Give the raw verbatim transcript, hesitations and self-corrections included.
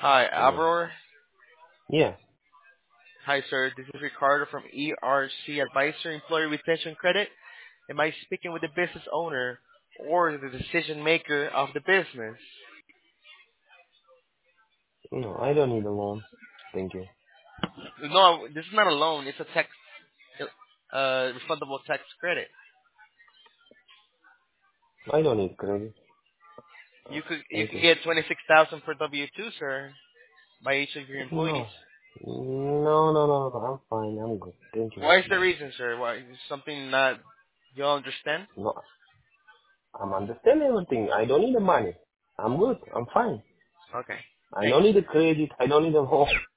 Hi, Hello. Abror. Yeah. Hi, sir. This is Ricardo from E R C Advisor, Employee Retention Credit. Am I speaking with the business owner or the decision maker of the business? No, I don't need a loan. Thank you. No, this is not a loan. It's a tax, uh, refundable tax credit. I don't need credit. Uh, You could you thank could you. get twenty six thousand per W two, sir, by each of your employees. No. No, no, no, no. I'm fine. I'm good. Thank you. Why is the Bye. reason, sir? Why is something not you all understand? No, I'm understanding everything. I don't need the money. I'm good. I'm fine. Okay. I Thank don't you, need sir. the credit. I don't need the loan.